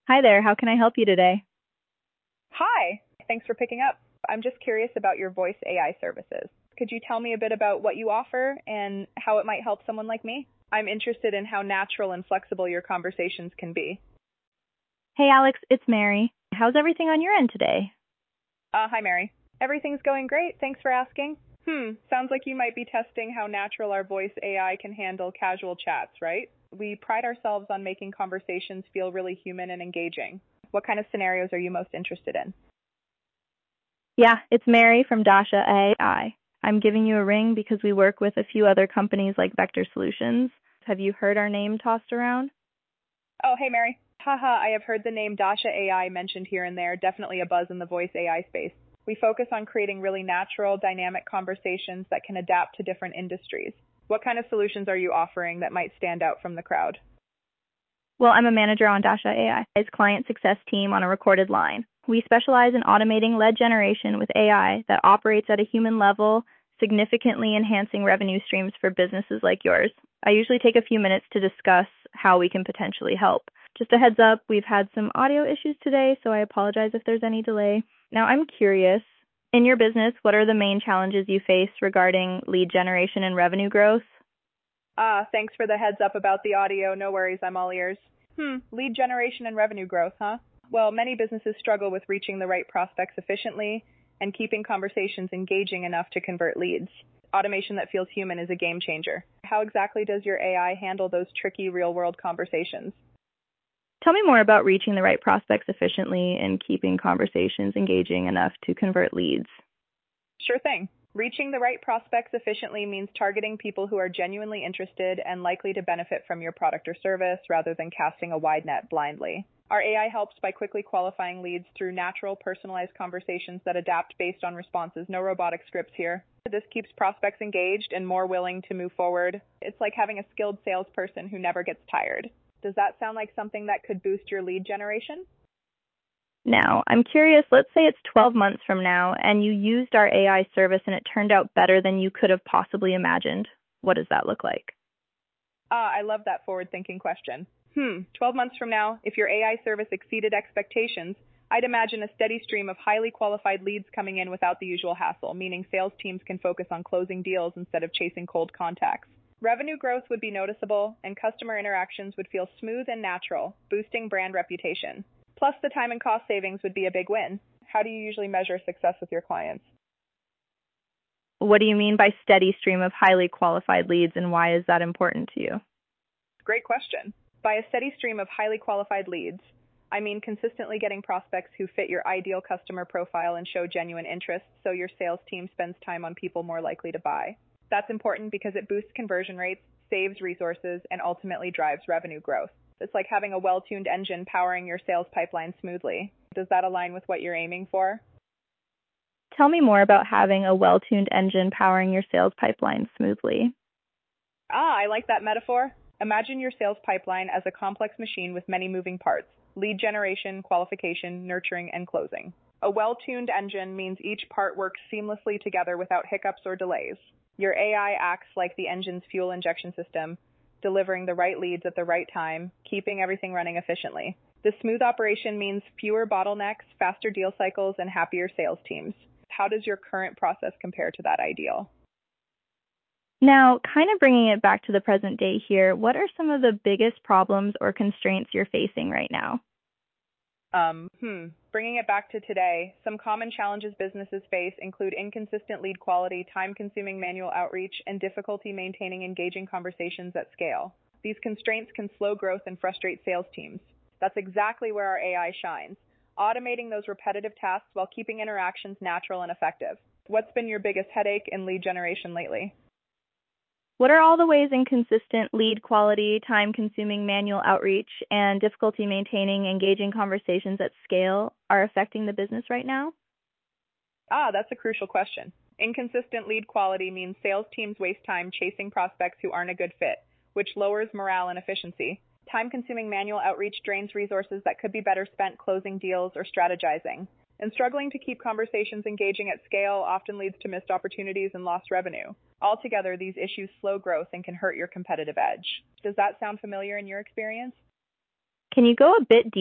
Hi there, how can I help you today? Hi, thanks for picking up. I'm just curious about your voice AI services. Could you tell me a bit about what you offer and how it might help someone like me? I'm interested in how natural and flexible your conversations can be. Hey Alex, it's Mary. How's everything on your end today? Hi, Mary. Everything's going great. Thanks for asking. Sounds like you might be testing how natural our voice AI can handle casual chats, right? We pride ourselves on making conversations feel really human and engaging. What kind of scenarios are you most interested in? Yeah, it's Mary from Dasha AI. I'm giving you a ring because we work with a few other companies like Vector Solutions. Have you heard our name tossed around? Oh, hey, Mary. Haha, I have heard the name Dasha AI mentioned here and there. Definitely a buzz in the voice AI space. We focus on creating really natural, dynamic conversations that can adapt to different industries. What kind of solutions are you offering that might stand out from the crowd? Well, I'm a manager on Dasha AI's client success team on a recorded line. We specialize in automating lead generation with AI that operates at a human level, significantly enhancing revenue streams for businesses like yours. I usually take a few minutes to discuss how we can potentially help. Just a heads up, we've had some audio issues today, so I apologize if there's any delay. Now, I'm curious, in your business, what are the main challenges you face regarding lead generation and revenue growth? Thanks for the heads up about the audio. No worries, I'm all ears. Lead generation and revenue growth, huh? Well, many businesses struggle with reaching the right prospects efficiently and keeping conversations engaging enough to convert leads. Automation that feels human is a game changer. How exactly does your AI handle those tricky real-world conversations? Tell me more about reaching the right prospects efficiently and keeping conversations engaging enough to convert leads. Sure thing. Reaching the right prospects efficiently means targeting people who are genuinely interested and likely to benefit from your product or service rather than casting a wide net blindly. Our AI helps by quickly qualifying leads through natural, personalized conversations that adapt based on responses. No robotic scripts here. This keeps prospects engaged and more willing to move forward. It's like having a skilled salesperson who never gets tired. Does that sound like something that could boost your lead generation? Now, I'm curious, let's say it's 12 months from now and you used our AI service and it turned out better than you could have possibly imagined. What does that look like? I love that forward-thinking question. 12 months from now, if your AI service exceeded expectations, I'd imagine a steady stream of highly qualified leads coming in without the usual hassle, meaning sales teams can focus on closing deals instead of chasing cold contacts. Revenue growth would be noticeable, and customer interactions would feel smooth and natural, boosting brand reputation. Plus, the time and cost savings would be a big win. How do you usually measure success with your clients? What do you mean by steady stream of highly qualified leads and why is that important to you? Great question. By a steady stream of highly qualified leads, I mean consistently getting prospects who fit your ideal customer profile and show genuine interest so your sales team spends time on people more likely to buy. That's important because it boosts conversion rates, saves resources, and ultimately drives revenue growth. It's like having a well-tuned engine powering your sales pipeline smoothly. Does that align with what you're aiming for? Tell me more about having a well-tuned engine powering your sales pipeline smoothly. I like that metaphor. Imagine your sales pipeline as a complex machine with many moving parts: lead generation, qualification, nurturing, and closing. A well-tuned engine means each part works seamlessly together without hiccups or delays. Your AI acts like the engine's fuel injection system, delivering the right leads at the right time, keeping everything running efficiently. This smooth operation means fewer bottlenecks, faster deal cycles, and happier sales teams. How does your current process compare to that ideal? Now, kind of bringing it back to the present day here, what are some of the biggest problems or constraints you're facing right now? Bringing it back to today, some common challenges businesses face include inconsistent lead quality, time-consuming manual outreach, and difficulty maintaining engaging conversations at scale. These constraints can slow growth and frustrate sales teams. That's exactly where our AI shines, automating those repetitive tasks while keeping interactions natural and effective. What's been your biggest headache in lead generation lately? What are all the ways inconsistent lead quality, time-consuming manual outreach, and difficulty maintaining engaging conversations at scale are affecting the business right now? That's a crucial question. Inconsistent lead quality means sales teams waste time chasing prospects who aren't a good fit, which lowers morale and efficiency. Time-consuming manual outreach drains resources that could be better spent closing deals or strategizing. And struggling to keep conversations engaging at scale often leads to missed opportunities and lost revenue. Altogether, these issues slow growth and can hurt your competitive edge. Does that sound familiar in your experience? Can you go a bit